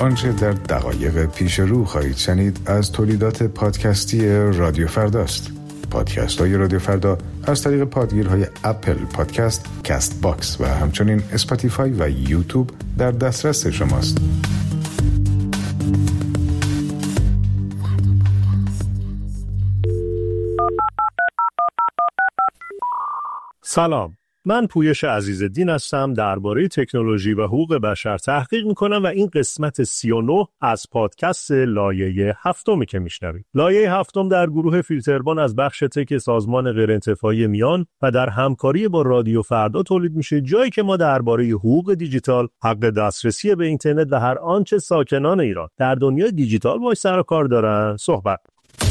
آنچه در دقایق پیش رو خواهید شنید از تولیدات پادکستی رادیو فرداست. پادکست های رادیو فردا از طریق پادگیرهای اپل پادکست، کست باکس و همچنین اسپاتیفای و یوتیوب در دسترس شماست. سلام، من پویش عزیزالدین هستم. درباره تکنولوژی و حقوق بشر تحقیق میکنم و این قسمت 39 از پادکست لایه هفتمی که میشنوید. لایه هفتم در گروه فیلتربان از بخش تک سازمان غیرانتفاعی میان و در همکاری با رادیو فردا تولید میشه، جایی که ما درباره حقوق دیجیتال، حق دسترسی به اینترنت و هر آنچه ساکنان ایران در دنیای دیجیتال باهاش سر و کار دارن صحبت.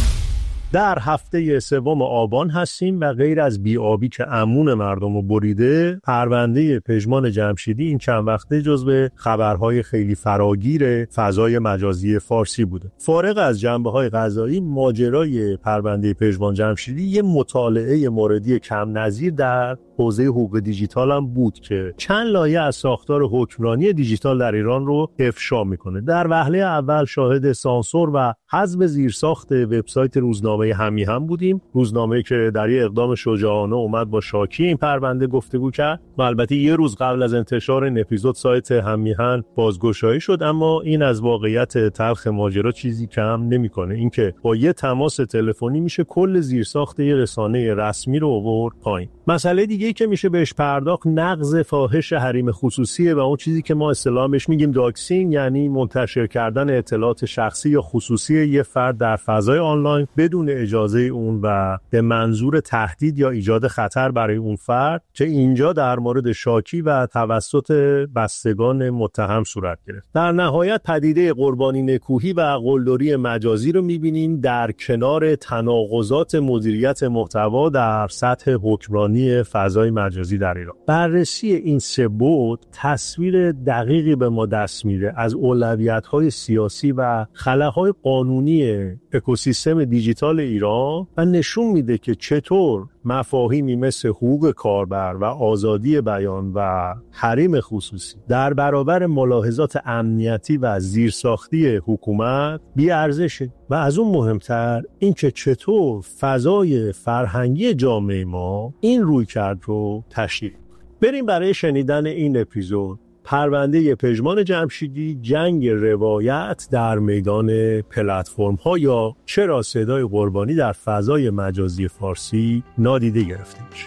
در هفته سوم آبان هستیم و غیر از بی‌آبی که امون مردم رو بریده، پرونده پژمان جمشیدی این چند وقته جزو خبرهای خیلی فراگیر فضای مجازی فارسی بوده. فارغ از جنبه‌های قضایی، ماجرای پرونده پژمان جمشیدی یه مطالعه موردی کم نظیر در حوزه حقوق دیجیتال هم بود که چند لایه از ساختار حکمرانی دیجیتال در ایران رو افشا میکنه. در وهله اول شاهد سانسور و حذف زیرساخت وبسایت روزنامه همیهن بودیم، روزنامه‌ای که در یک اقدام شجاعانه اومد با شاکی این پرونده گفتگو کرد و البته یه روز قبل از انتشار این اپیزود سایت همیهن بازگشایی شد. اما این از واقعیت تلخ ماجرا چیزی کم نمیکنه، اینکه با یه تماس تلفنی میشه کل زیرساخت یه رسانه رسمی رو آورد پایین. مسئله دیگه‌ای که میشه بهش پرداخت نقض فاحش حریم خصوصیه و اون چیزی که ما اصطلاحاً بهش میگیم داکسینگ، یعنی منتشر کردن اطلاعات شخصی یا خصوصی یه فرد در فضای آنلاین بدون اجازه اون و به منظور تهدید یا ایجاد خطر برای اون فرد، که اینجا در مورد شاکی و توسط بستگان متهم صورت گرفت. در نهایت پدیده قربانی نکوهی و قلدری مجازی رو میبینیم در کنار تناقضات مدیریت محتوا در سطح حکمرانی فضای مجازی در ایران. بررسی این سه بعد تصویر دقیقی به ما دست میده از اولویت‌های سیاسی و خلاهای قانونی اکوسیستم دیجیتال ایران و نشون میده که چطور مفاهیمی مثل حقوق کاربر و آزادی بیان و حریم خصوصی در برابر ملاحظات امنیتی و زیرساختی حکومت بی‌ارزشه و از اون مهمتر این که چطور فضای فرهنگی جامعه ما این رویکرد رو تشدید. بریم برای شنیدن این اپیزود پرونده پژمان جمشیدی، جنگ روایت در میدان پلتفرم ها یا چرا صدای قربانی در فضای مجازی فارسی نادیده گرفته میشه.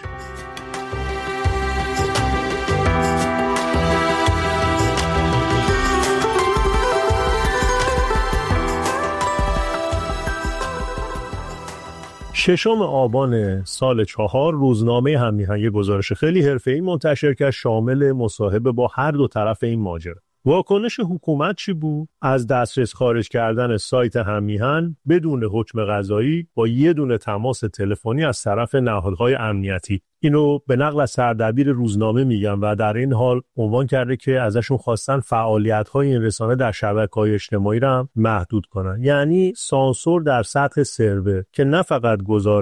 ششم آبان سال 4 روزنامه همیهن یه گزارش خیلی حرفه‌ای منتشر کرد شامل مصاحبه با هر دو طرف این ماجرا. واکنش حکومت چی بود؟ از دسترس خارج کردن سایت همیهن بدون حکم قضایی با یه دونه تماس تلفنی از طرف نهادهای امنیتی. اینو به نقل از سردبیر روزنامه میگم و در این حال عنوان کرده که ازشون خواستن فعالیت‌های این رسانه در شبکه‌های اجتماعی را هم محدود کنن. یعنی سانسور در سطح سرور که نه فقط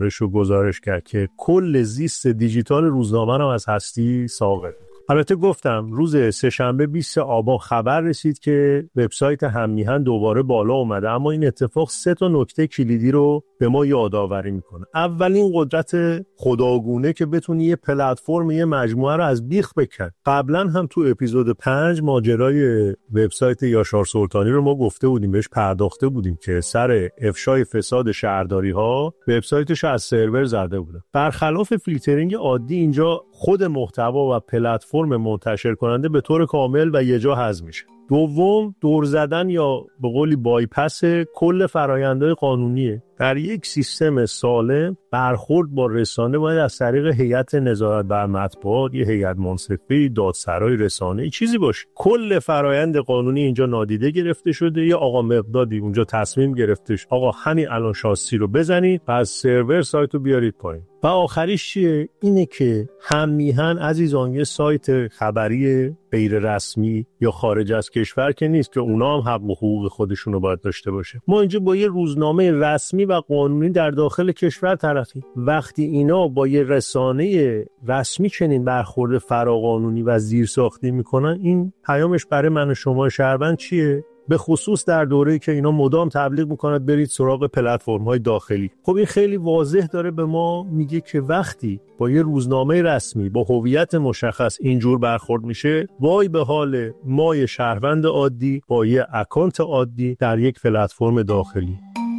گزارش کرد که کل زیست دیجیتال روزنامه را از هستی ساقط. البته گفتم روز سه‌شنبه 20 آبان خبر رسید که وبسایت همیهن دوباره بالا اومده، اما این اتفاق 3 نکته کلیدی رو به ما یادآوری میکنه. اولین قدرت خداگونه که بتونی یه پلتفرم، یه مجموعه رو از بیخ بکن. قبلا هم تو اپیزود 5 ماجرای وبسایت یاشار سلطانی رو ما گفته بودیم، بهش پرداخته بودیم که سر افشای فساد شهرداری ها وبسایتش از سرور زده بوده. برخلاف فیلترینگ عادی اینجا خود محتوا و پلتفرم منتشر کننده به طور کامل و یه جا حذف میشه. دوم، دور زدن یا به قولی بایپس کل فرآیندهای قانونیه. در یک سیستم سالم برخورد با رسانه باید از طریق هیئت نظارت بر مطبوعات، یه هیئت منصفه، دادسرای رسانه‌ای چیزی باشه. کل فرآیند قانونی اینجا نادیده گرفته شده. یه آقا مقدادی اونجا تصمیم گرفتش آقا همین الان شاسی رو بزنید، پس سرور سایت رو بیارید پایین. و آخریش چیه؟ اینه که همیهن عزیزان یه سایت خبری غیر رسمی یا خارج از کشور که نیست که اونا هم حق و حقوق خودشون رو باید داشته باشه. ما اینجا با یه روزنامه رسمی و قانونی در داخل کشور طرفیم. وقتی اینا با یه رسانه رسمی چنین برخورد فراقانونی و زیرساختی میکنن، این پیامش برای من و شما شهروند چیه؟ به خصوص در دوره‌ای که اینا مدام تبلیغ می‌کنند برید سراغ پلتفرم‌های داخلی. خب این خیلی واضح داره به ما میگه که وقتی با یه روزنامه رسمی با هویت مشخص اینجور برخورد میشه، وای به حال ما شهروند عادی با یه اکانت عادی در یک پلتفرم داخلی.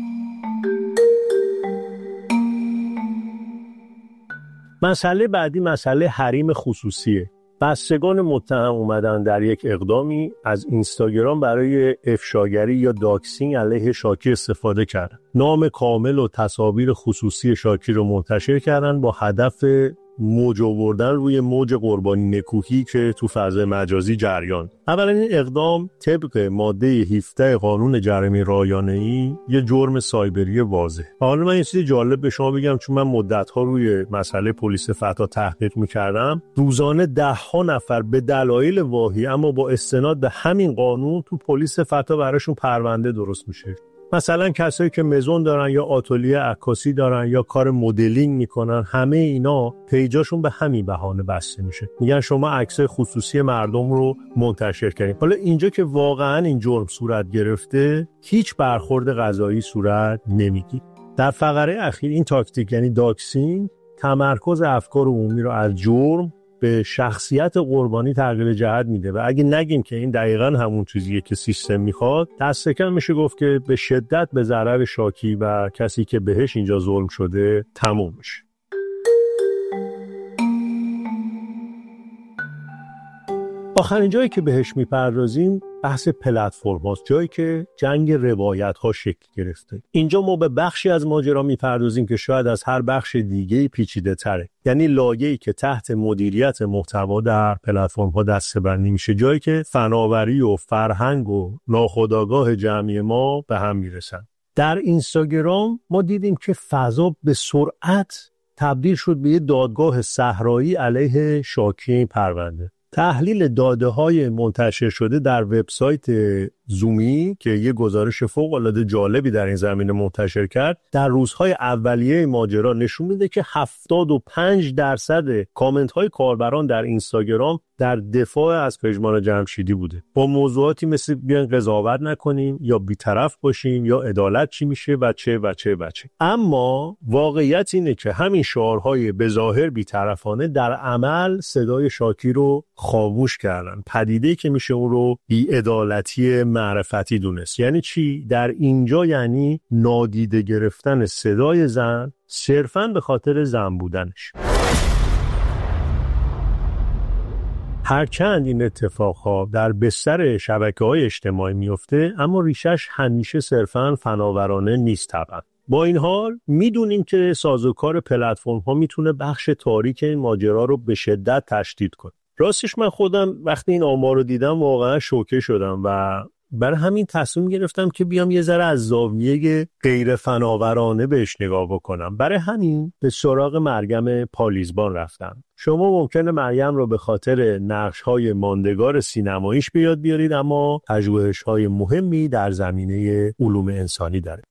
مسئله بعدی مسئله حریم خصوصیه. بستگان متهم اومدن در یک اقدامی از اینستاگرام برای افشاگری یا داکسینگ علیه شاکی استفاده کردن. نام کامل و تصاویر خصوصی شاکی رو منتشر کردن با هدف موج آوردن روی موج قربانی نکوهی که تو فضای مجازی جریان. اولا این اقدام طبق ماده 17 قانون جرائم رایانه‌ای یه جرم سایبری واضح. حالا من یه چیز جالب به شما بگم، چون من مدت‌ها روی مسئله پلیس فتا تحقیق می‌کردم. روزانه 10 نفر به دلایل واهی اما با استناد به همین قانون تو پلیس فتا براشون پرونده درست میشه. مثلا کسایی که مزون دارن یا آتلیه عکاسی دارن یا کار مدلینگ میکنن، همه اینا پیجاشون به همین بهانه بسته میشه. میگن شما عکسای خصوصی مردم رو منتشر کردین. حالا اینجا که واقعا این جرم صورت گرفته، هیچ برخورد قضایی صورت نمیگیره. در فقره اخیر این تاکتیک یعنی داکسینگ تمرکز افکار عمومی رو از جرم به شخصیت قربانی تغییر جهت میده و اگه نگیم که این دقیقاً همون چیزیه که سیستم میخواد، دست کم میشه گفت که به شدت به ضرر شاکی و کسی که بهش اینجا ظلم شده تموم میشه. آخرین جایی که بهش میپردازیم بحث پلتفرم هاست، جایی که جنگ روایت ها شکل گرفته. اینجا ما به بخشی از ماجرا میپردازیم که شاید از هر بخش دیگه پیچیده تره، یعنی لایه‌ای که تحت مدیریت محتوا در پلتفرم ها دسته‌بندی میشه، جایی که فناوری و فرهنگ و ناخودآگاه جمعی ما به هم میرسن. در اینستاگرام ما دیدیم که فضا به سرعت تبدیل شد به یه دادگاه صحرایی علیه شاکی این پرونده. تحلیل داده‌های منتشر شده در وبسایت زومی که یه گزارش فوق‌العاده جالبی در این زمینه منتشر کرد، در روزهای اولیه ماجرا نشون میده که 75% کامنت‌های کاربران در اینستاگرام در دفاع از پژمان جمشیدی بوده، با موضوعاتی مثل بیان قضاوت نکنیم یا بی‌طرف باشیم یا عدالت چی میشه و چه. اما واقعیت اینه که همین شعارهای بظاهر بی‌طرفانه در عمل صدای شاکی رو خاموش کردن. پدیده‌ای که میشه اون رو بی‌عدالتی معرفتی دونست. یعنی چی؟ در اینجا یعنی نادیده گرفتن صدای زن صرفاً به خاطر زن بودنش. هرچند این اتفاقها در بستر شبکه‌های اجتماعی میفته، اما ریشش همیشه صرفاً فناورانه نیست طبعاً. با این حال میدونیم که سازوکار پلتفرم‌ها میتونه بخش تاریک این ماجرا رو به شدت تشدید کنه. راستش من خودم وقتی این آمار رو دیدم واقعا شوکه شدم و برای همین تصمیم گرفتم که بیام یه ذره از زاویه غیر فناورانه بهش نگاه بکنم. برای همین به سراغ مریم پالیزبان رفتم. شما ممکنه مریم رو به خاطر نقش‌های ماندگار سینماییش به یاد بیارید، اما پژوهش‌های مهمی در زمینه علوم انسانی داره.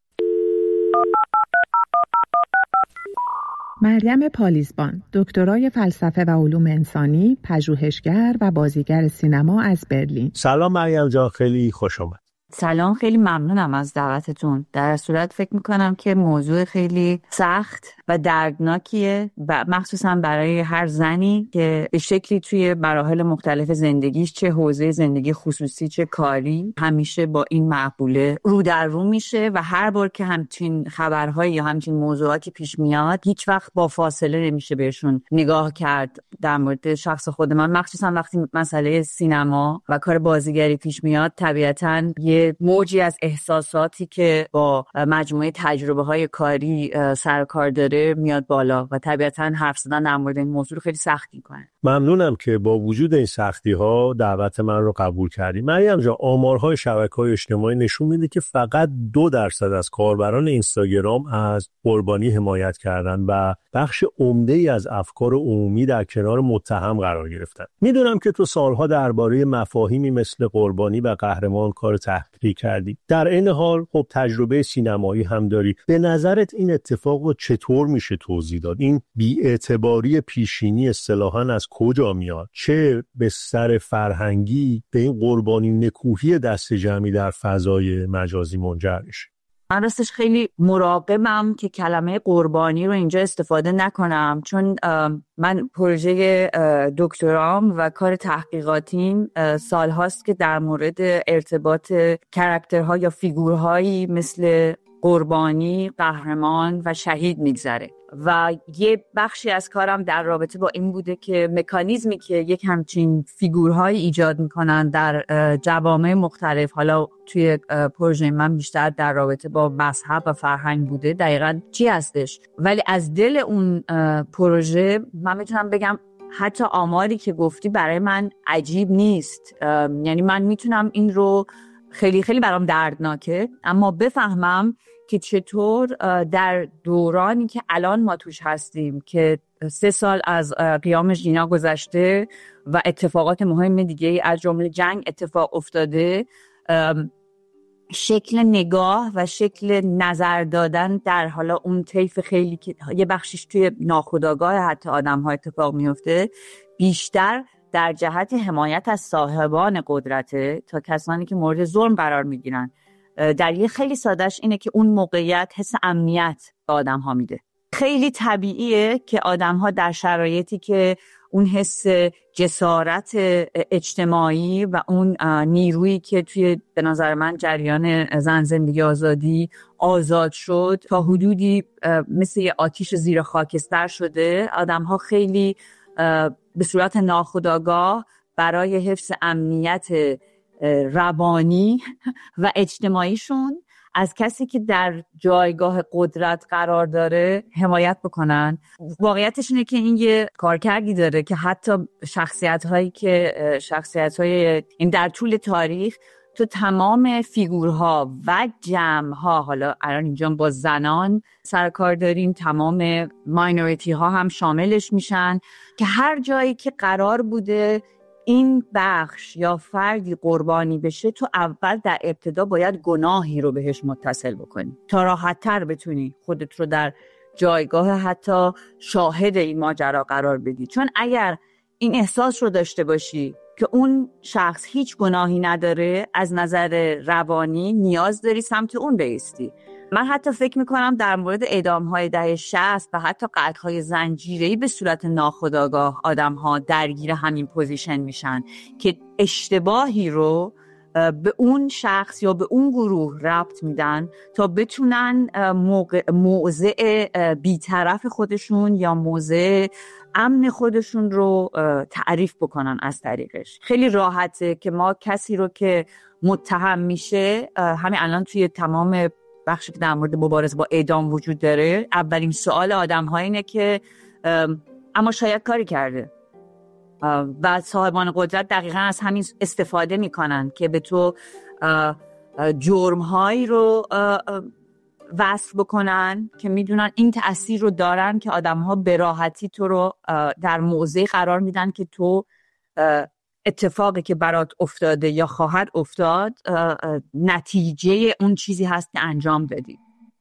مریم پالیزبان، دکترای فلسفه و علوم انسانی، پژوهشگر و بازیگر سینما از برلین. سلام مریم جان، خیلی خوش آمد. سلام، خیلی ممنونم از دعوتتون. در صورت فکر میکنم که موضوع خیلی سخت و دردناکیه و مخصوصا برای هر زنی که به شکلی توی مراحل مختلف زندگیش، چه حوزه زندگی خصوصی چه کاری، همیشه با این معقوله رو در رو میشه و هر بار که همچین خبرهایی یا همچین موضوعاتی پیش میاد هیچ وقت با فاصله نمیشه بهشون نگاه کرد. در مورد شخص خود من مخصوصا وقتی مسئله سینما و کار بازیگری پیش میاد، طبیعتاً یه موجی از احساساتی که با مجموعه تجربه‌های کاری سر کار داره میاد بالا و طبیعتاً حرف زدن در مورد این موضوع رو خیلی سخت می‌کنه. ممنونم که با وجود این سختی‌ها دعوت من رو قبول کردی. مریم جان، آمارهای شبکه‌های اجتماعی نشون میده که فقط 2% از کاربران اینستاگرام از قربانی حمایت کردن و بخش عمده‌ای از افکار عمومی در کنار متهم قرار گرفتن. میدونم که تو سالها درباره مفاهیمی مثل قربانی و قهرمان کار تحقیقی تحقیق کردی. در این حال خب تجربه سینمایی هم داری. به نظرت این اتفاق رو چطور میشه توضیح داد؟ این بی‌اعتباری پیشینی اصطلاحاً از کجا میاد؟ چه بستر فرهنگی به این قربانی نکوهی دست جمعی در فضای مجازی منجر میشه؟ من راستش خیلی مراقبم که کلمه قربانی رو اینجا استفاده نکنم، چون من پروژه دکترام و کار تحقیقاتیم سال هاست که در مورد ارتباط کاراکترها یا فیگورهایی مثل قربانی، قهرمان و شهید میگذره و یه بخشی از کارم در رابطه با این بوده که مکانیزمی که یک همچین فیگورهایی ایجاد میکنن در جوامع مختلف، حالا توی پروژه من بیشتر در رابطه با مذهب و فرهنگ بوده، دقیقاً چی هستش. ولی از دل اون پروژه من میتونم بگم حتی آماری که گفتی برای من عجیب نیست. یعنی من میتونم این رو خیلی خیلی برام دردناکه، اما بفهمم که چطور در دورانی که الان ما توش هستیم که 3 سال از قیام ژینا گذشته و اتفاقات مهم دیگه از جمله جنگ اتفاق افتاده، شکل نگاه و شکل نظر دادن در حالا اون طیف خیلی که یه بخشش توی ناخودآگاه حتی آدم ها اتفاق میفته، بیشتر در جهت حمایت از صاحبان قدرته تا کسانی که مورد ظلم قرار میگیرن. در یه خیلی سادهش اینه که اون موقعیت حس امنیت به آدم ها میده. خیلی طبیعیه که آدم ها در شرایطی که اون حس جسارت اجتماعی و اون نیرویی که توی به نظر من جریان زن زندگی آزادی آزاد شد تا حدودی مثل یه آتیش زیر خاکستر شده، آدم ها خیلی به صورت ناخودآگاه برای حفظ امنیت روانی و اجتماعیشون از کسی که در جایگاه قدرت قرار داره حمایت بکنن. واقعیتش اینه که این یه کارکردی داره که حتی شخصیت‌های این در طول تاریخ تو تمام فیگورها و جمع‌ها، حالا الان اینجا با زنان سرکار داریم، تمام ماینوریتی ها هم شاملش میشن، که هر جایی که قرار بوده این بخش یا فردی قربانی بشه، تو اول در ابتدا باید گناهی رو بهش متصل بکنی تا راحت‌تر بتونی خودت رو در جایگاه حتی شاهد این ماجرا قرار بدی. چون اگر این احساس رو داشته باشی که اون شخص هیچ گناهی نداره، از نظر روانی نیاز داری سمت اون بایستی. من حتی فکر میکنم در مورد اعدام‌های دهه 60 و حتی قتل‌های زنجیره‌ای به صورت ناخودآگاه آدم‌ها درگیر همین پوزیشن میشن که اشتباهی رو به اون شخص یا به اون گروه ربط میدن تا بتونن موضع بی‌طرف خودشون یا موضع امن خودشون رو تعریف بکنن از طریقش. خیلی راحته که ما کسی رو که متهم میشه، همین الان توی تمام بخشی که در مورد مبارزه با اعدام وجود داره، اولین سوال آدم‌ها اینه که اما شاید کاری کرده، و صاحبان قدرت دقیقاً از همین استفاده میکنن که به تو جرم‌هایی رو وصف بکنن که میدونن این تأثیر رو دارن که آدم‌ها به راحتی تو رو در موضعی قرار میدن که تو اتفاقی که برات افتاده یا خواهد افتاد نتیجه اون چیزی هست که انجام بدی.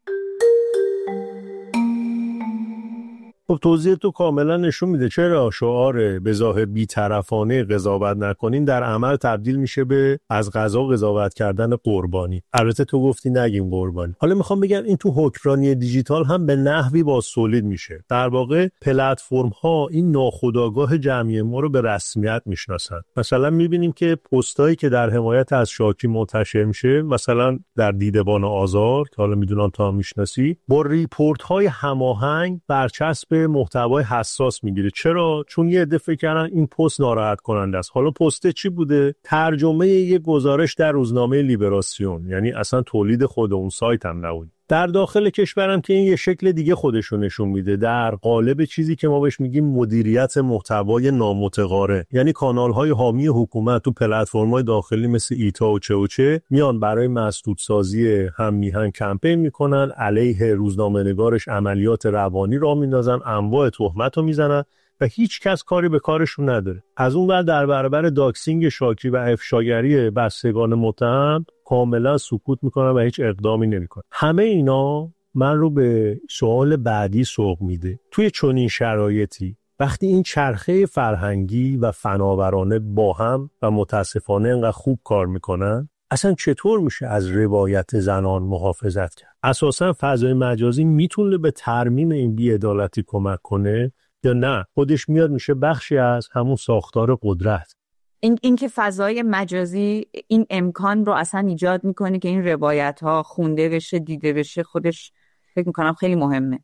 خب توضیح تو کاملا نشون میده چرا شعار به ظاهر بی‌طرفانه قضاوت نکنین در عمل تبدیل میشه به از قضا قضاوت کردن قربانی. البته تو گفتی نگیم قربانی. حالا میخوام بگم این تو حکمرانی دیجیتال هم به نحوی بازتولید میشه. در واقع پلتفرم ها این ناخودآگاه جمعی ما رو به رسمیت میشناسن. مثلا میبینیم که پستایی که در حمایت از شاکی منتشر میشه، مثلا در دیدبان آزار که حالا میدونم تا هم میشناسی، با ریپورت های هماهنگ برچسب محتوای حساس میگیره. چرا؟ چون یه عده فکر کردن این پست ناراحت کننده است. حالا پست چی بوده؟ ترجمه یه گزارش در روزنامه لیبراسیون، یعنی اصلا تولید خود اون سایت هم نبود. در داخل کشورم که این یه شکل دیگه خودشو نشون میده در قالب چیزی که ما بهش میگیم مدیریت محتوای نامتقارن، یعنی کانال‌های حامی حکومت تو پلتفرم‌های داخلی مثل ایتا و چه میان برای مسدودسازی هم میهن کمپین میکنن، علیه روزنامه‌نگارش عملیات روانی راه میندازن، انواع تهمت رو میزنن و هیچ کس کاری به کارشون نداره. از اون ور در برابر داکسینگ شاکی و افشاگری بستگان متهم کاملا سکوت میکنن و هیچ اقدامی نمیکنن. همه اینا من رو به سوال بعدی سوق میده. توی چنین شرایطی وقتی این چرخه فرهنگی و فناورانه با هم و متاسفانه انقدر خوب کار میکنن، اصلا چطور میشه از روایت زنان محافظت کرد؟ اساسا فضای مجازی میتونه به ترمیم این بی‌عدالتی کمک کنه یا نه خودش میاد میشه بخشی از همون ساختار قدرت؟ این که فضای مجازی این امکان رو اصلا ایجاد میکنه که این روایت ها خونده بشه، دیده بشه، خودش فکر میکنم خیلی مهمه.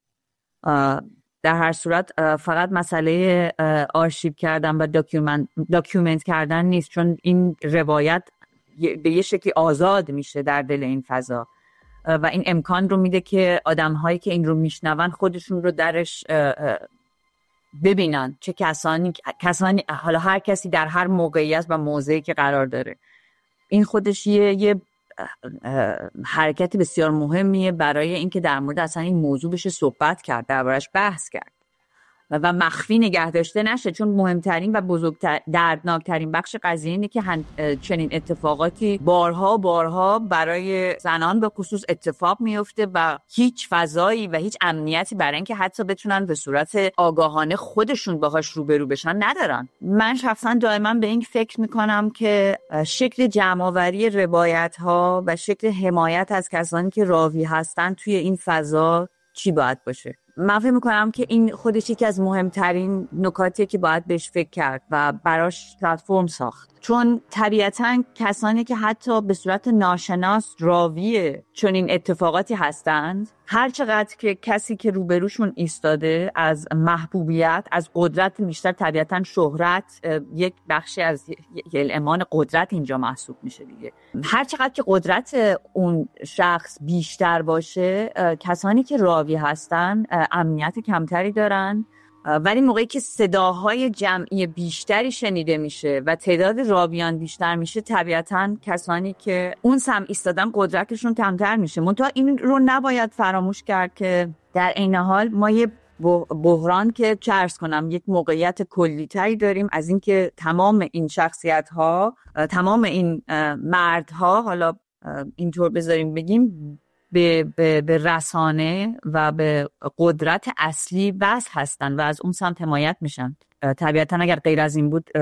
در هر صورت فقط مسئله آرشیو کردن و داکیومنت کردن نیست، چون این روایت به یه شکلی آزاد میشه در دل این فضا و این امکان رو میده که آدم‌هایی که این رو میشنون خودشون رو درش ببینن، چه کسانی حالا هر کسی در هر موقعیت و موضعی که قرار داره. این خودش یه حرکت بسیار مهمیه برای اینکه در مورد اصلا این موضوع بشه صحبت کرد، دربارش بحث کرد و مخفی نگه داشته نشه، چون مهمترین و دردناکترین بخش قضیه اینه که چنین اتفاقاتی بارها برای زنان به خصوص اتفاق میفته و هیچ فضایی و هیچ امنیتی برای اینکه حتی بتونن به صورت آگاهانه خودشون باهاش روبرو بشن ندارن. من شخصا دائما به این فکر میکنم که شکل جمع‌آوری روایت‌ها و شکل حمایت از کسانی که راوی هستن توی این فضا چی باید باشه. من فکر میکنم که این خودش یکی از مهمترین نکاتیه که باید بهش فکر کرد و براش پلتفرم ساخت، چون طبیعتاً کسانی که حتی به صورت ناشناس راوی چنین اتفاقاتی هستند، هر چقدر که کسی که روبروشون ایستاده از محبوبیت، از قدرت بیشتر، طبیعتاً شهرت یک بخشی از امان قدرت اینجا محسوب میشه دیگه، هر چقدر که قدرت اون شخص بیشتر باشه، کسانی که راوی هستن امنیت کمتری دارن، ولی موقعی که صداهای جمعی بیشتری شنیده میشه و تعداد راویان بیشتر میشه، طبیعتاً کسانی که اون سمت ایستادن قدرتشون کمتر میشه. منتها این رو نباید فراموش کرد که در عین حال ما یه بحران که چرس کنم یک موقعیت کلی‌تری داریم از اینکه تمام این شخصیت‌ها، تمام این مردها، حالا اینطور بذاریم بگیم، به رسانه و به قدرت اصلی وصل هستن و از اون سمت حمایت میشن. طبیعتا اگر غیر از این بود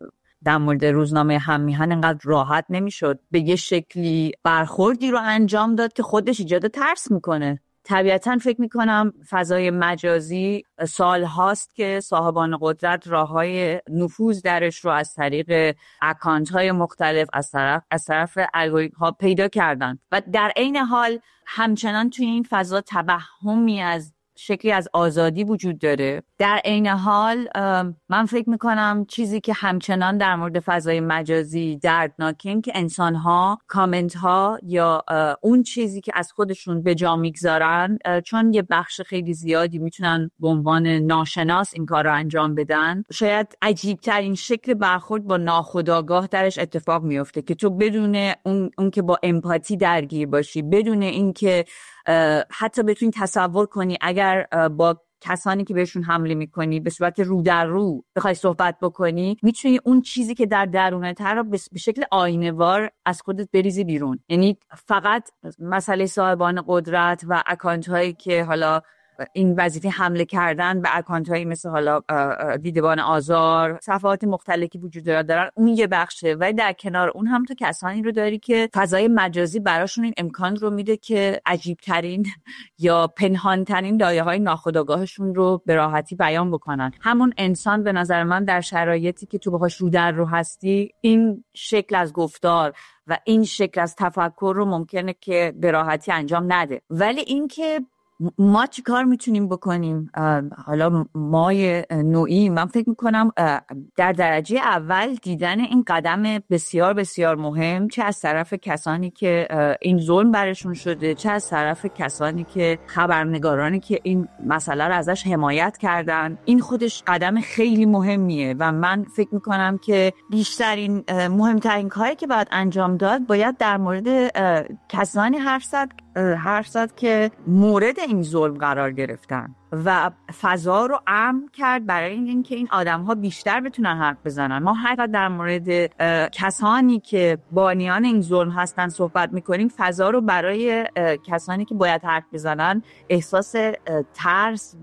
در مورد روزنامه هم‌میهن انقدر راحت نمیشد به یه شکلی برخوردی رو انجام داد که خودش ایجاد ترس میکنه. طبیعتا فکر میکنم فضای مجازی سال هاست که صاحبان قدرت راههای نفوذ درش رو از طریق اکانت های مختلف از طرف الگوریتم ها پیدا کردن و در عین حال همچنان توی این فضا توهمی از شکلی از آزادی وجود داره. در عین حال من فکر میکنم چیزی که همچنان در مورد فضای مجازی دردناکه این که انسان‌ها کامنت ها یا اون چیزی که از خودشون به جا میگذارن، چون یه بخش خیلی زیادی میتونن به عنوان ناشناس این کار رو انجام بدن، شاید عجیب ترین شکل برخورد با ناخودآگاه درش اتفاق میفته که تو بدون اون که با امپاتی درگیر باشی، بدون این که حتی بتونی تصور کنی اگر با کسانی که بهشون حمله میکنی به صورت رو در رو بخوای صحبت بکنی، میتونی اون چیزی که در درونت رو به شکل آینه‌وار از خودت بریزی بیرون. یعنی فقط مسئله صاحبان قدرت و اکانت هایی که حالا این وظیفه حمله کردن به اکانت هایی مثل حالا دیدبان آزار، صفحات مختلفی وجود دارن، اون یه بخشه. ولی در کنار اون هم تو کسانی رو داری که فضای مجازی براشون این امکان رو میده که عجیب ترین یا پنهان ترین لایه های ناخودآگاهشون رو به راحتی بیان بکنن. همون انسان به نظر من در شرایطی که تو باهاش رو در رو هستی، این شکل از گفتار و این شکل از تفکر رو ممکنه که به راحتی انجام نده. ولی این که ما چی کار میتونیم بکنیم؟ حالا ما نوعی، من فکر میکنم در درجه اول دیدن این قدم بسیار بسیار مهم، چه از طرف کسانی که این ظلم برشون شده، چه از طرف کسانی که خبرنگارانی که این مسئله رو ازش حمایت کردن، این خودش قدم خیلی مهمیه و من فکر میکنم که مهمترین کاری که باید انجام داد، باید در مورد کسانی حرف زد حرف زد که مورد این ظلم قرار گرفتن و فضا رو امن کرد برای اینکه این آدم‌ها بیشتر بتونن حرف بزنن. ما حتی در مورد کسانی که بانیان این ظلم هستن صحبت می‌کنیم، فضا رو برای کسانی که باید حرف بزنن احساس ترس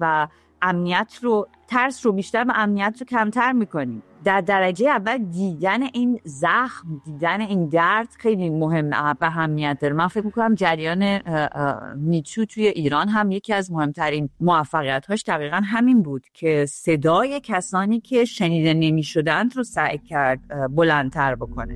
رو بیشتر و امنیت رو کمتر می‌کنیم. در درجه اول دیدن این زخم، دیدن این درد خیلی مهم و اهمیت داره. من فکر میکنم جریان میتو توی ایران هم یکی از مهمترین موفقیت‌هاش دقیقاً همین بود که صدای کسانی که شنیده نمی‌شدند رو سعی کرد بلندتر بکنه.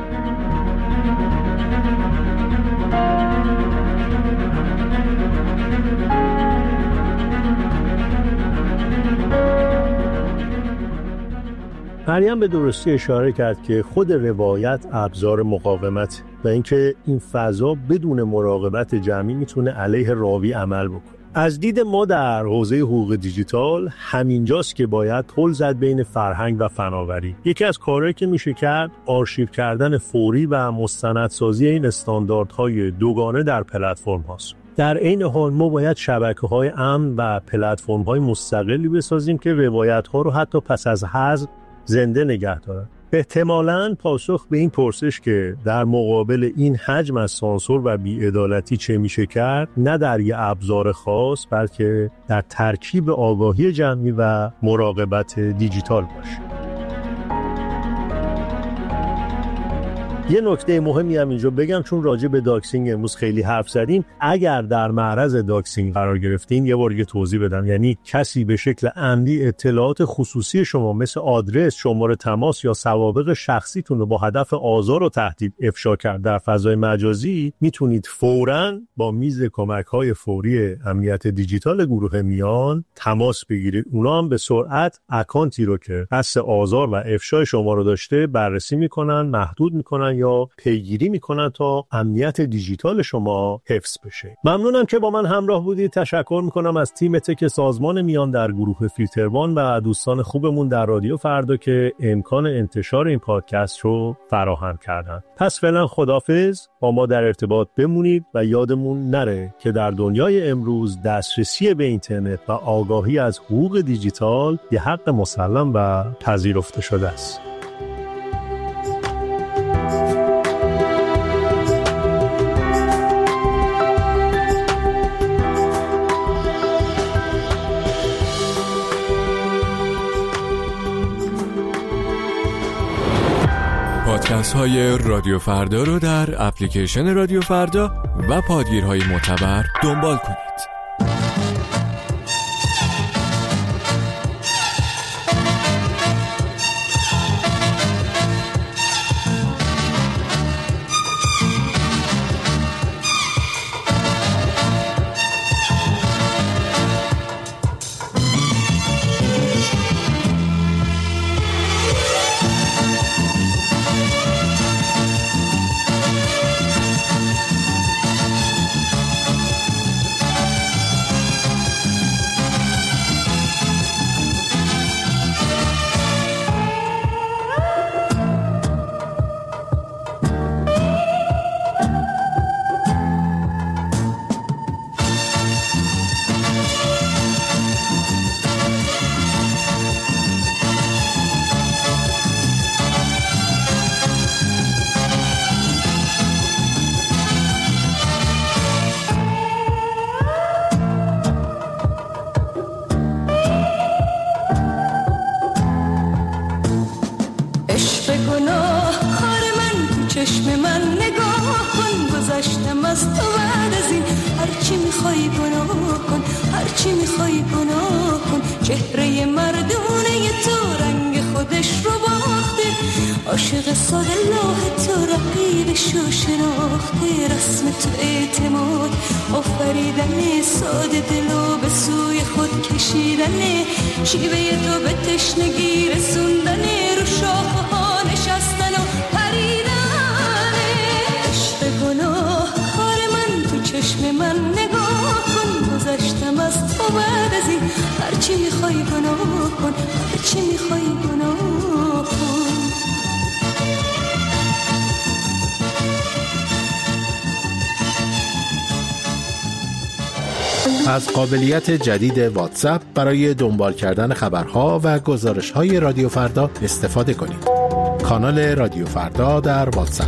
مریم به درستی اشاره کرد که خود روایت ابزار مقاومت و اینکه این فضا بدون مراقبت جمعی میتونه علیه راوی عمل بکنه. از دید ما در حوزه حقوق دیجیتال همینجاست که باید پل زد بین فرهنگ و فناوری. یکی از کارهایی که میشه کرد آرشیو کردن فوری و مستندسازی این استانداردهای دوگانه در پلتفرم هاست. در این حال ما باید شبکه‌های امن و پلتفرم‌های مستقلی بسازیم که روایت‌ها رو حتی پس از حذف زنده نگه دارن. احتمالاً پاسخ به این پرسش که در مقابل این حجم از سانسور و بی‌عدالتی چه میشه کرد، نه در یه ابزار خاص بلکه در ترکیب آگاهی جمعی و مراقبت دیجیتال باشه. یه نکته مهمی هم اینجا بگم، چون راجع به داکسینگ امروز خیلی حرف زدیم. اگر در معرض داکسینگ قرار گرفتین یه بار دیگه توضیح بدم، یعنی کسی به شکل عمدی اطلاعات خصوصی شما مثل آدرس، شماره تماس یا سوابق شخصیتون رو با هدف آزار و تهدید افشا کرد در فضای مجازی، میتونید فوراً با میز کمک‌های فوری امنیت دیجیتال گروه میان تماس بگیرید. اونا هم به سرعت اکانتی رو که قصد آزار و افشای شما رو داشته بررسی میکنن، محدود میکنن یا پیگیری میکنن تا امنیت دیجیتال شما حفظ بشه. ممنونم که با من همراه بودید. تشکر میکنم از تیم تک سازمان میان در گروه فیلتروان و دوستان خوبمون در رادیو فردا که امکان انتشار این پادکست رو فراهم کردن. پس فعلا خداحافظ، با ما در ارتباط بمونید و یادمون نره که در دنیای امروز دسترسی به اینترنت و آگاهی از حقوق دیجیتال یه حق مسلم و پذیرفته شده است. پادکست های رادیو فردا رو در اپلیکیشن رادیو فردا و پادگیرهای معتبر دنبال کنید. چهره مردونه تو رنگ خودش رو باخته، عاشق ساده لوح تو رقیبش رو شناخته، رسم تو اعتماد آفریدن ساده دلو به سوی خود کشیدن، شیوه تو به تشنگی رسوندن، رو شاخه ها نشستن و پریدن. عشق گناه کار من تو چشم من نگاه کن، گذشتم از تو بعد از این هرچی میخوای گناه کن، هرچی میخوای گناه کن. از قابلیت جدید واتساپ برای دنبال کردن خبرها و گزارش‌های رادیو فردا استفاده کنید. کانال رادیو فردا در واتساپ.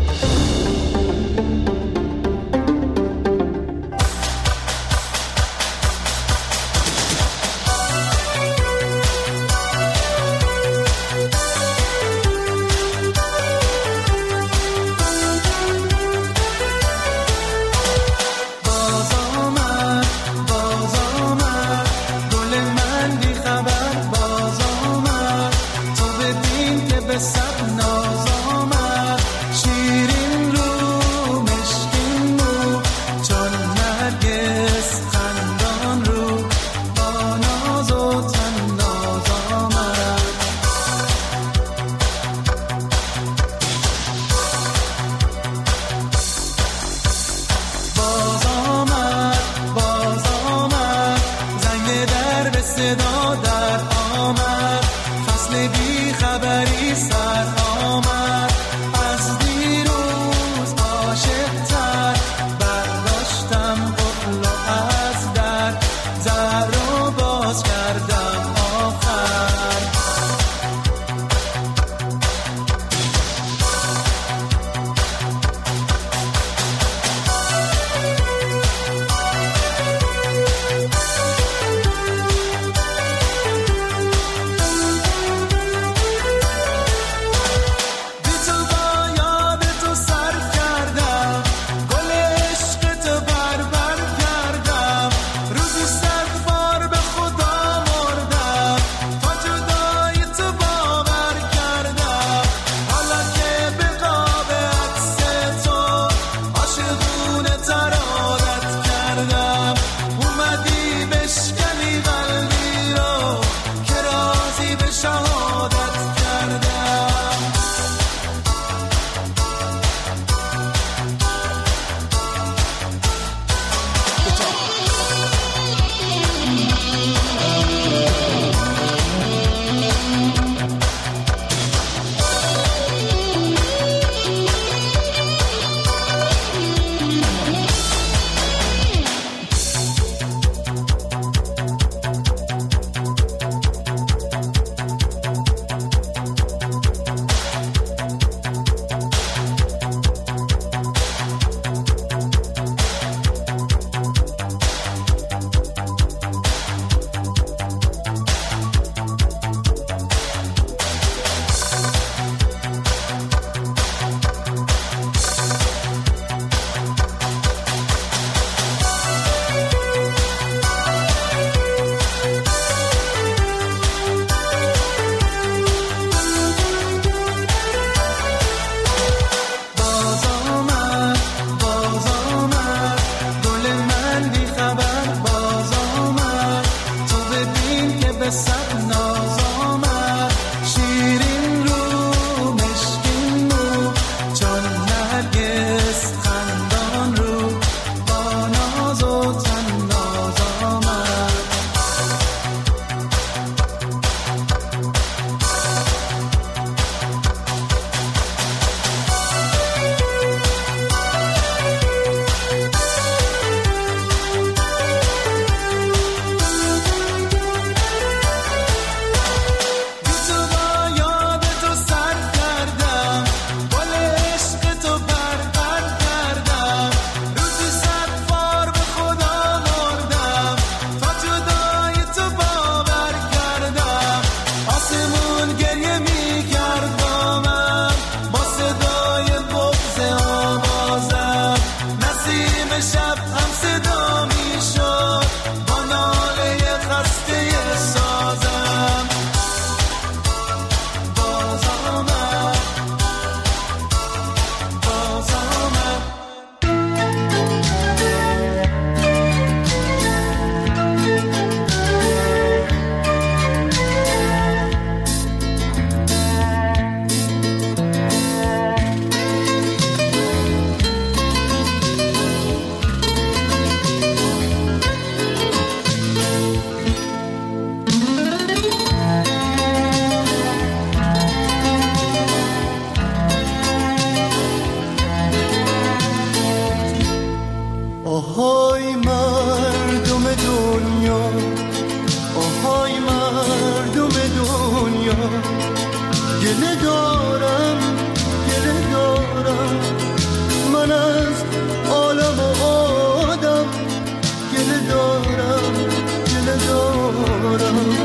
گله دارم گله دارم من از عالم و آدم گله دارم گله دارم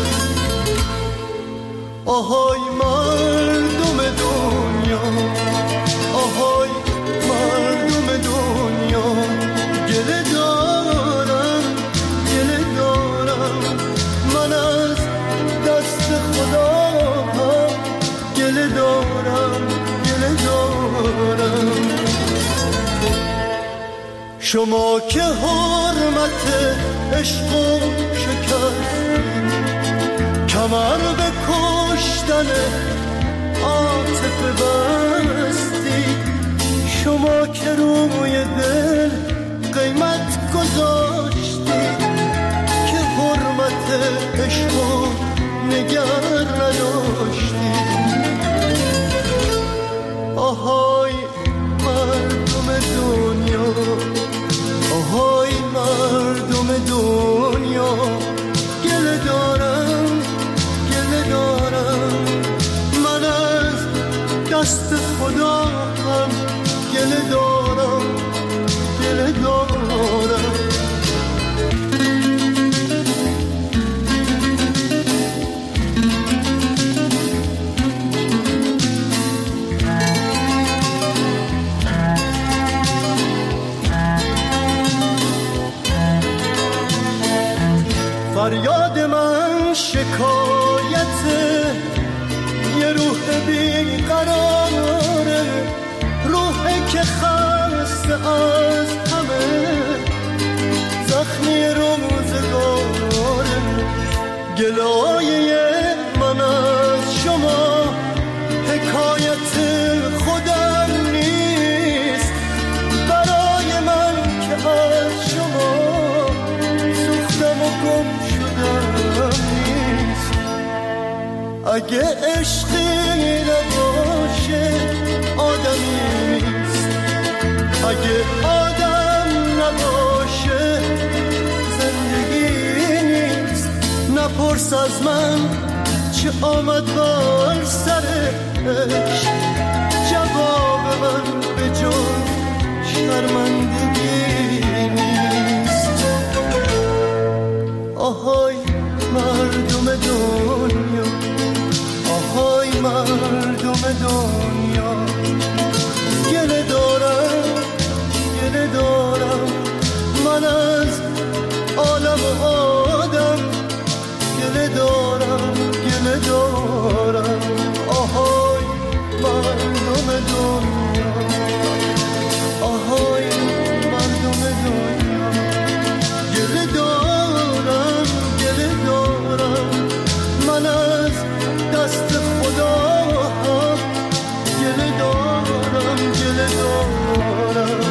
آهای مردم دنیا آهای مردم دنیا گله دارم گله دارم من از دست خدا گله دارم گله دارم شما که حرمت عشق و شکستید کمر به کشتن عاطفه بستید شما که روی دل قیمت گذاشتید که حرمت عشق و نگر نداشتید آهای مردم دنیا آهای مردم دنیا گله دارم گله دارم من از دست خدا هم گله دارم گله دارم فریاد من شکایت یه روح بیقراره روحی که خسته از همه زخمی روزگاره گلایه من از شما حکایت خودم نیست برای من که از شما سوختم و گم اگه عشقی نباشه آدمی نیست اگه آدم نباشه زندگی نیست نپرس از من چه آمد بر سرش جواب من به جز شرمندگی نیست آهای مردم دنیا آهای مردم دنیا گله دارم گله دارم من از عالم و آدم گله دارم گله دارم آهای مردم دنیا آهای مردم دنیا گله دارم گله دارم من از دست خدا هم گله دارم گله دارم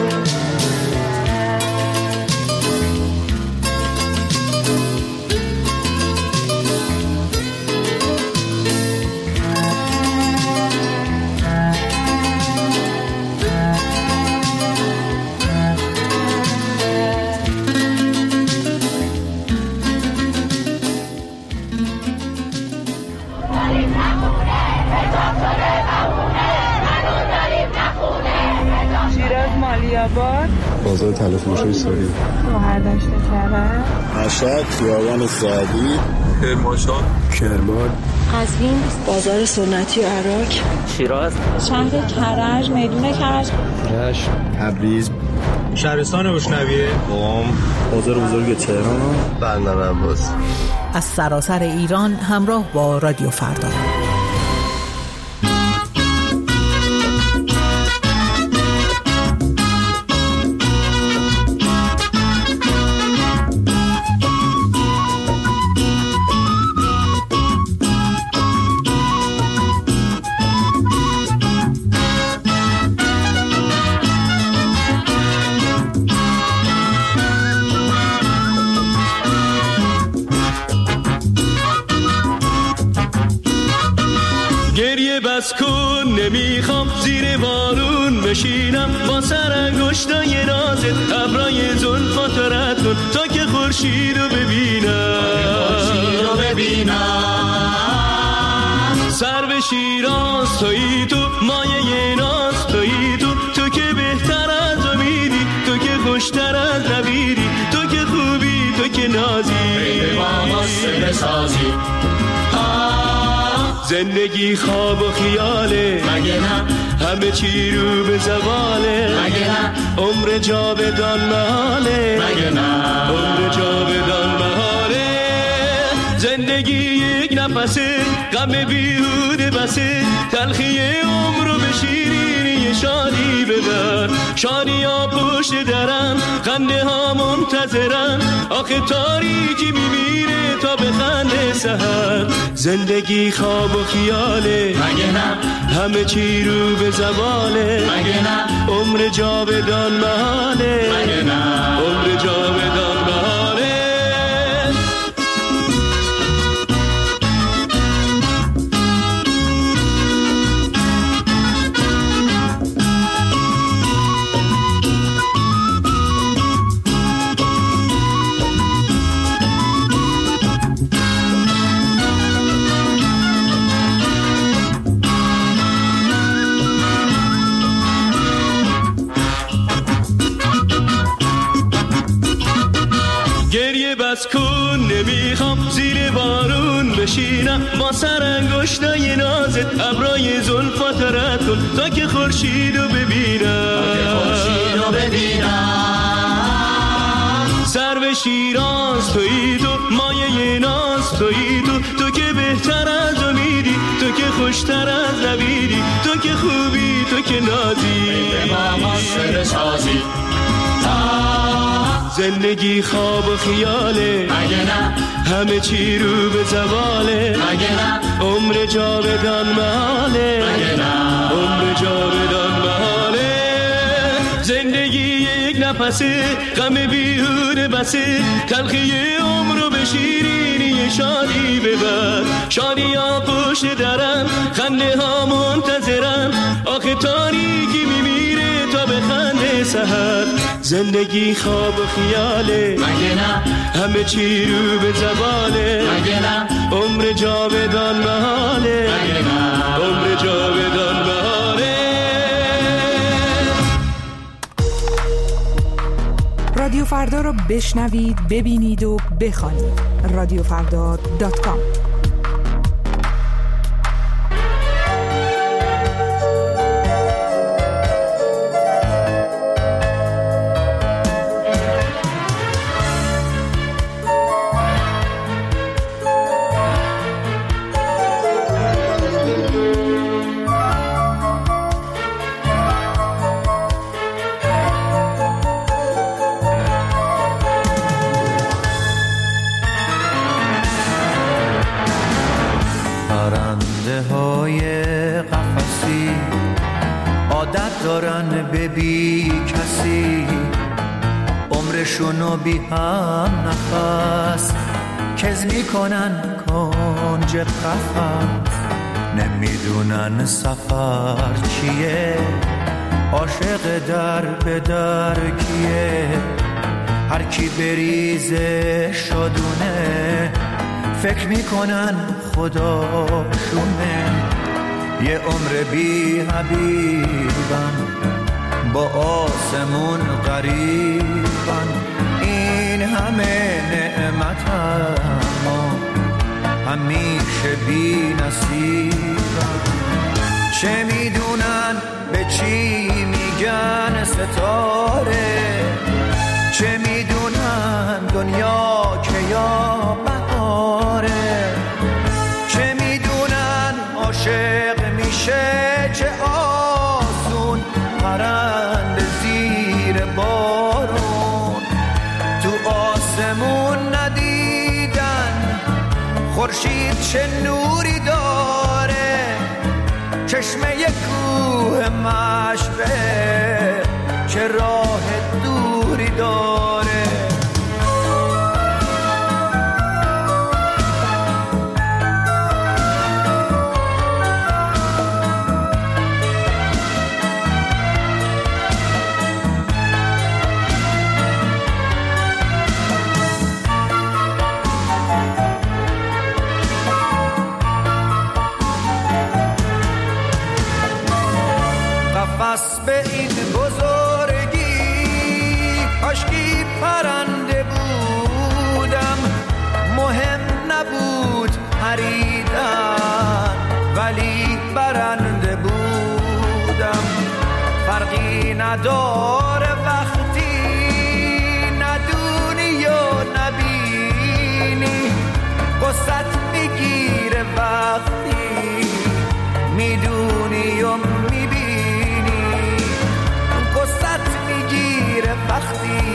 بازار طلا فروشی ساری شوهر داشته کرد مشهد خیابان سعدی کرمان قزوین بازار سنتی و عراق شیراز شهر کرج میدون کرج رشت تبریز شهرستان روشنویه قم بازار بزرگ تهران بندر عباس از سراسر ایران همراه با رادیو فردا بس کن نمیخوام زیر بارون بشینم با سر انگشتای نازت ابرای زلفات رد کن تا که خورشید رو ببینم سر به شیر تویی تو، مایه ناز تویی تو که بهتر از امیدی، تو که خوشتر از نویدی، تو که خوبی، تو که نازی، عید ما قصه بسازی. زندگی خواب و خیاله، مگه نه؟ همه چی رو به زواله، مگه نه؟ عمر جاودان محاله، مگه نه؟ عمر جاودان محاله. زندگی یک نفسه، غم بیهوده بسه، تلخی عمر رو به شیرینی شادی ببر. شادی ها پشت درم، خنده ها منتظرم، آخه تاریکی میمیره تا به خنده سحر. زندگی خواب و خیاله، مگه نه؟ همه چی رو به زواله، مگه نه؟ عمر جاودان محاله، مگه نه؟ عمر جاودان محاله. بس کن نمیخوام زیر بارون بشینم، با سر انگشتای نازت ابرای زلفات رد کن تا که خورشیدو ببینم، سر به شیراز تویی تو، مایه ناز تویی تو که بهتر از امیدی، تو که خوشتر از نویدی، تو که خوبی، تو که نازی، عید ما قصه بسازی. زندگی خواب و خیاله، مگه نه؟ همه چی رو به زواله، مگه نه؟ عمر جاودان محاله، مگه نه؟ عمر جاودان محاله. زندگی یک نفسه، غم بیهوده بسه، تلخی عمر رو به شیرینی شادی ببر. شادی ها پشت درم، خنده ها منتظرم، آخه تاریکی میمیره تا به خنده سحر. زندگی خواب و خیاله، مگه نه؟ همه چی رو به زواله، مگه نه؟ عمر جاودان محاله، مگه نه؟ عمر جاودان محاله. رادیو فردا رو بشنوید، ببینید و بخوانید. رادیوفردا.com. دارن ببی کسی عمرشونو بی هم نفس کز میکنن کنج قفس، نمیدونن سفر چیه، عاشق در به در کیه. هر کی بریزه شدونه، فکر میکنن خداشونه. یه عمر بی حبیبن، با آسمون غریبن. این همه نعمت اما همیشه بی نصیبن. چه میدونن به چی میگن ستاره، چه میدونن دنیا که یا بهاره. چه میدونن عاشق میشه چه آسون، پرنده زیر بارون. تو آسمون ندیدن خورشید چه نوری داره، چشمه کوه مشبه چه راه دوری داره. نداره وقتی ندونی و نبینی، قصت میگیره وقتی میدونی و میبینی، قصت میگیره وقتی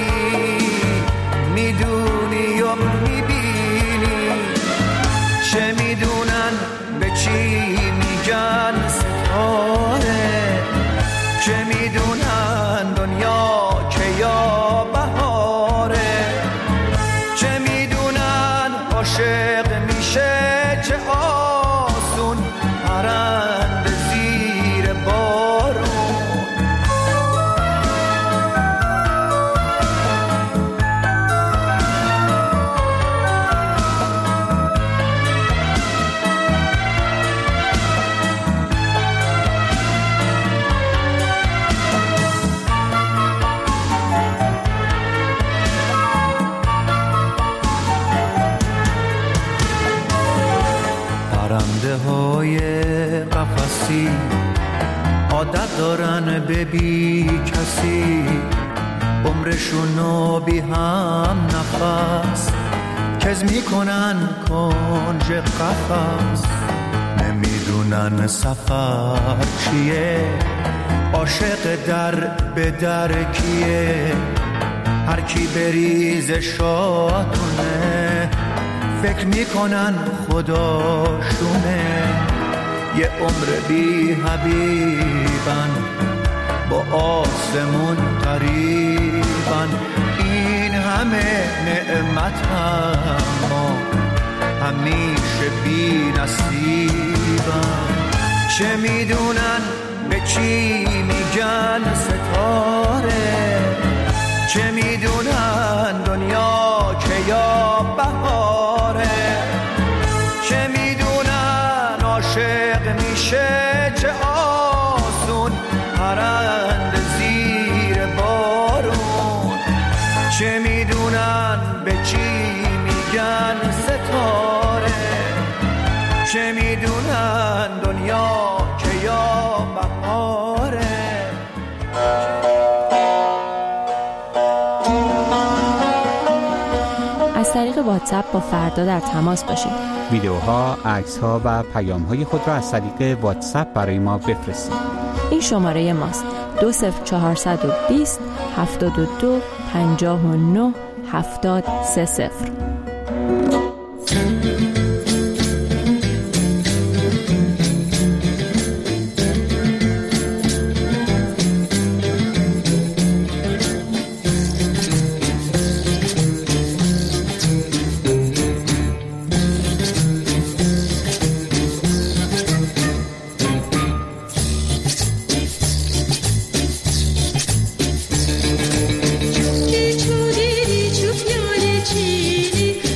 میدونی و میبینی. چه میدونن به چی میگن ستاره، چه میدونن دنیا که یا بهاره، چه میدونن عاشق میشه چه آسون پرنده زیر بارون. پرنده های قفسی عادت دارن به بی کسی، عمرشونو بی هم نفس کز میکنن کنج قفس. نمیدونن سفر چیه، عاشق در به در کیه، هر کی بریز شاتونه فکر میکنن خداشونه. یه عمر بی حبیبن با آسمون قریبن، این همه نعمت اما همیشه بی نصیبن. چه میدونن به چی میگن ستاره، چه میدونن دنیا که یا بهاره، چه میدونن عاشق میشه چه آسون پرنده زیر بارون. چه میدونن به چی میگن ستاره، چه میدونن دنیا که یا بهاره. از طریق واتساپ با فردا در تماس باشید. ویدیوها، عکس‌ها و پیام‌های خود را از طریق واتساپ برای ما بفرستید. این شماره ماست: 20420 72 59 7030. چوب دیدی چوب پیاله چینی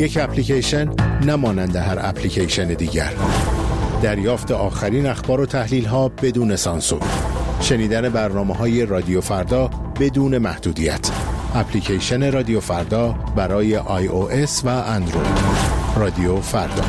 یک اپلیکیشن نمانند هر اپلیکیشن دیگر. دریافت آخرین اخبار و تحلیل‌ها بدون سانسور. شنیدن برنامه‌های رادیو فردا بدون محدودیت. اپلیکیشن رادیو فردا برای iOS و اندروید. رادیو فردا.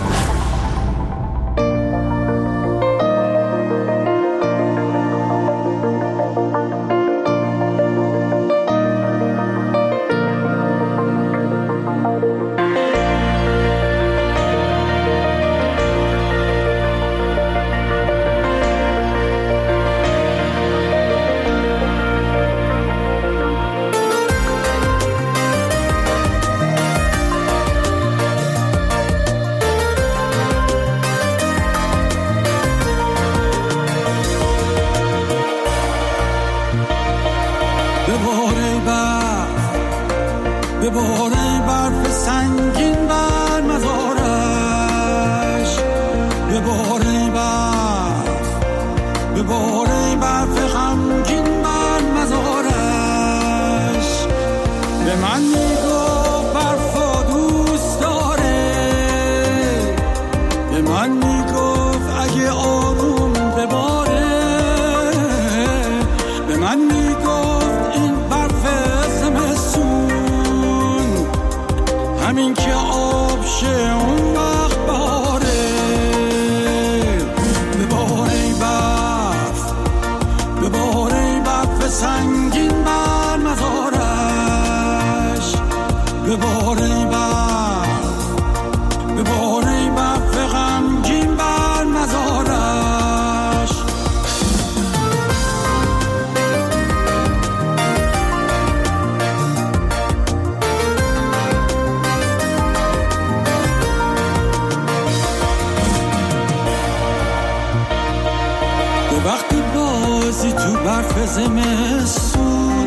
زمستون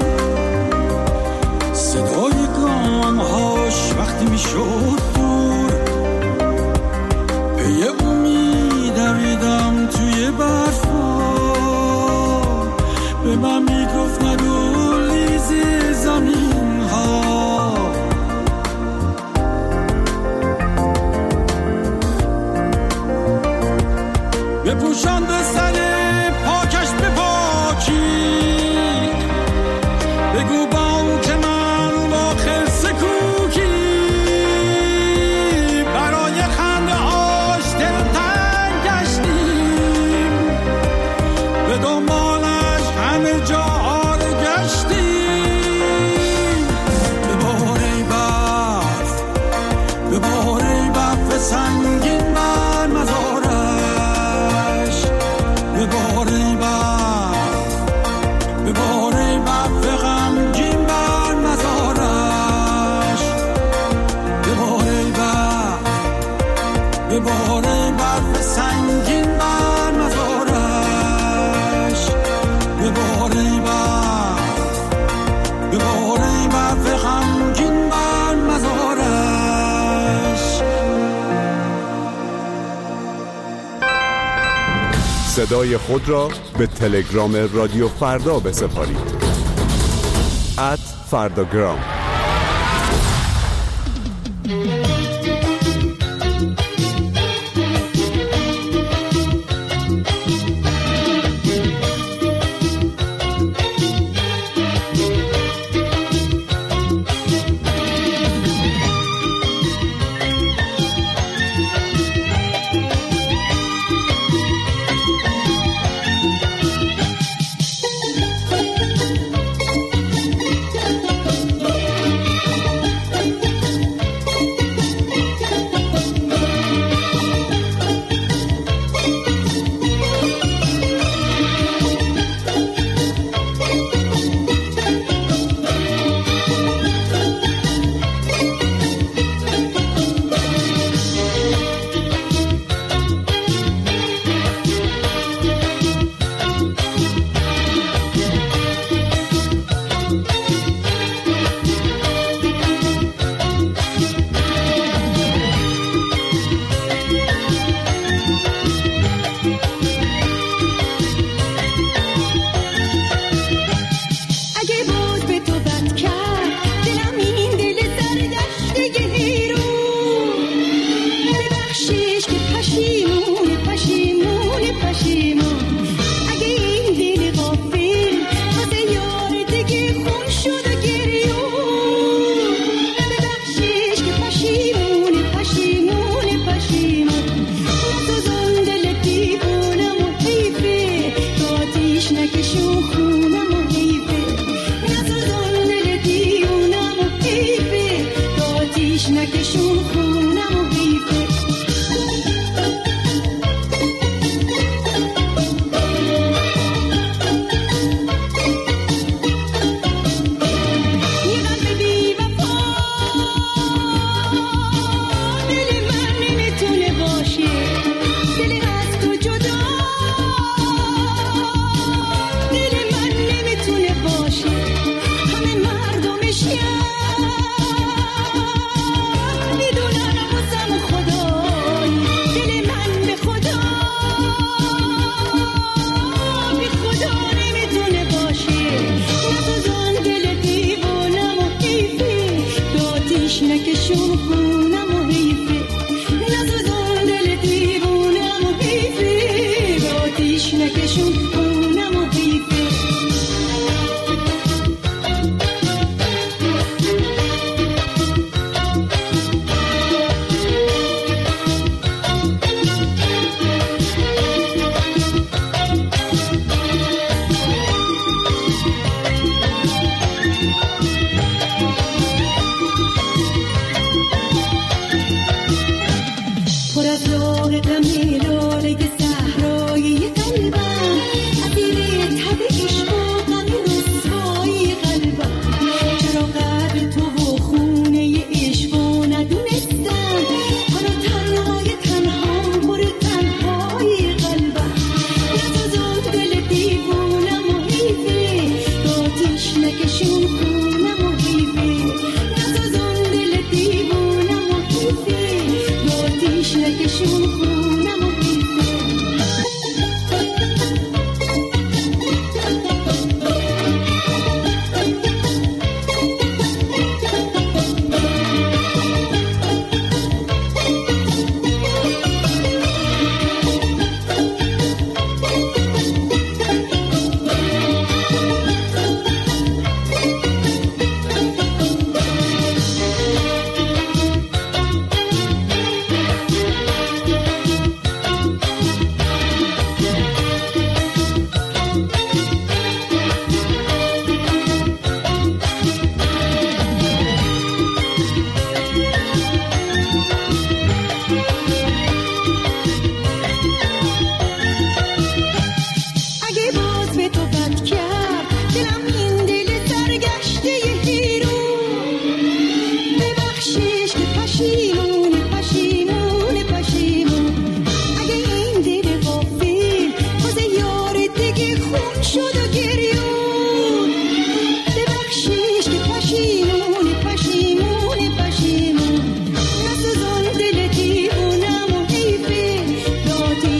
صدای گامهاش وقتی میشد دور پی امید دویدم توی برفا به من میگفت نگو لیز زمین ها بپوشان به سر پاکش بپاکی بگو با که من با خرس کوکی برای خنده هاش دلتنگ گشتیم به دنبالش همه جاها رو گشتیم ببار ای برف ببار ای برف سنگین بر مزارش ببار ای برف ببار ای برف غمگین بر مزارش ببار ای برف ببار ای برف سنگین بر مزارش ببار ای برف ببار ای برف غمگین بر مزارش. صدای خود را به تلگرام رادیو فردا بسپارید. @فرداگرام.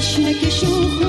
تشنه که شوخ